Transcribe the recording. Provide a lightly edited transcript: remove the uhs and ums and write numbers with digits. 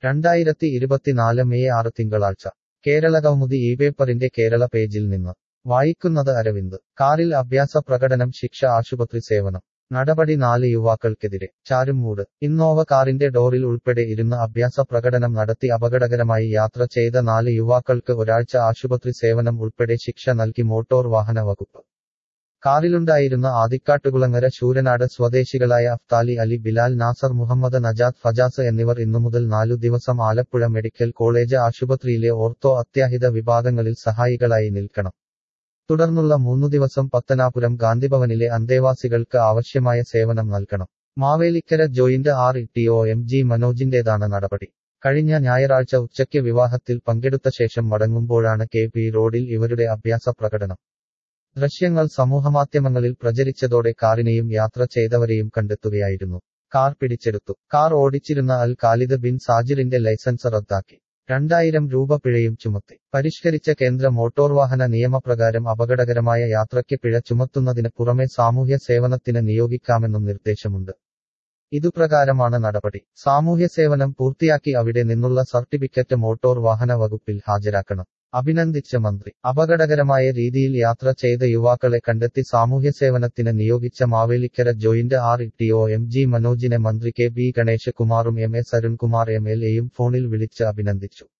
2024 May 6 തിങ്കളാഴ്ച കേരളകൗമുദി ഇപേപ്പറിന്റെ കേരള പേജിൽ നിന്ന് വായിക്കുന്നത് അരവിന്ദ്. കാറിൽ അഭ്യാസ പ്രകടനം ശിക്ഷ ആശുപത്രി സേവനം. നടപടി 4 യുവാക്കൾക്കെതിരെ. ചാരുമൂട്. ഇന്നോവ കാറിന്റെ ഡോറിൽ ഉൾപ്പെടെ ഇരുന്ന് അഭ്യാസ പ്രകടനം നടത്തി അപകടകരമായി യാത്ര ചെയ്ത 4 യുവാക്കൾക്ക് ഒരാഴ്ച ആശുപത്രി സേവനം ഉൾപ്പെടെ ശിക്ഷ നൽകി മോട്ടോർ വാഹന വകുപ്പ്. കാറിലുണ്ടായിരുന്ന ആദിക്കാട്ടുകുളങ്ങര ശൂരനാട് സ്വദേശികളായ അഫ്താലി അലി, ബിലാൽ, നാസർ മുഹമ്മദ്, നജാത്ത്, ഫജാസ് എന്നിവർ ഇന്നുമുതൽ 4 ദിവസം ആലപ്പുഴ മെഡിക്കൽ കോളേജ് ആശുപത്രിയിലെ ഓർത്തോ അത്യാഹിത വിഭാഗങ്ങളിൽ സഹായികളായി നിൽക്കണം. തുടർന്നുള്ള 3 ദിവസം പത്തനാപുരം ഗാന്ധിഭവനിലെ അന്തേവാസികൾക്ക് ആവശ്യമായ സേവനം നൽകണം. മാവേലിക്കര ജോയിന്റ് RTO MG മനോജിന്റേതാണ് നടപടി. കഴിഞ്ഞ ഞായറാഴ്ച ഉച്ചയ്ക്ക് വിവാഹത്തിൽ പങ്കെടുത്ത ശേഷം മടങ്ങുമ്പോഴാണ് KP റോഡിൽ ഇവരുടെ അഭ്യാസ പ്രകടനം. ദൃശ്യങ്ങൾ സമൂഹമാധ്യമങ്ങളിൽ പ്രചരിച്ചതോടെ കാറിനെയും യാത്ര ചെയ്തവരെയും കണ്ടെത്തുകയായിരുന്നു. കാർ പിടിച്ചെടുത്തു. കാർ ഓടിച്ചിരുന്ന അൽ ഖാലിദ് ബിൻ സാജിറിന്റെ ലൈസൻസ് റദ്ദാക്കി. 2000 രൂപ പിഴയും ചുമത്തി. പരിഷ്കരിച്ച കേന്ദ്ര മോട്ടോർവാഹന നിയമപ്രകാരം അപകടകരമായ യാത്രയ്ക്ക് പിഴ ചുമത്തുന്നതിന് പുറമെ സാമൂഹ്യ സേവനത്തിന് നിയോഗിക്കാമെന്നും നിർദ്ദേശമുണ്ട്. ഇതുപ്രകാരമാണ് നടപടി. സാമൂഹ്യ സേവനം പൂർത്തിയാക്കി അവിടെ നിന്നുള്ള സർട്ടിഫിക്കറ്റ് മോട്ടോർ വാഹന വകുപ്പിൽ ഹാജരാക്കണം. അഭിനന്ദിച്ച മന്ത്രി. അപകടകരമായ രീതിയിൽ യാത്ര ചെയ്ത യുവാക്കളെ കണ്ടെത്തി സാമൂഹ്യ സേവനത്തിന് നിയോഗിച്ച മാവേലിക്കര ജോയിന്റ് RTO MG മനോജിനെ മന്ത്രി KP ഗണേശ് കുമാറും MS അരുൺകുമാർ MLAയും ഫോണിൽ വിളിച്ച് അഭിനന്ദിച്ചു.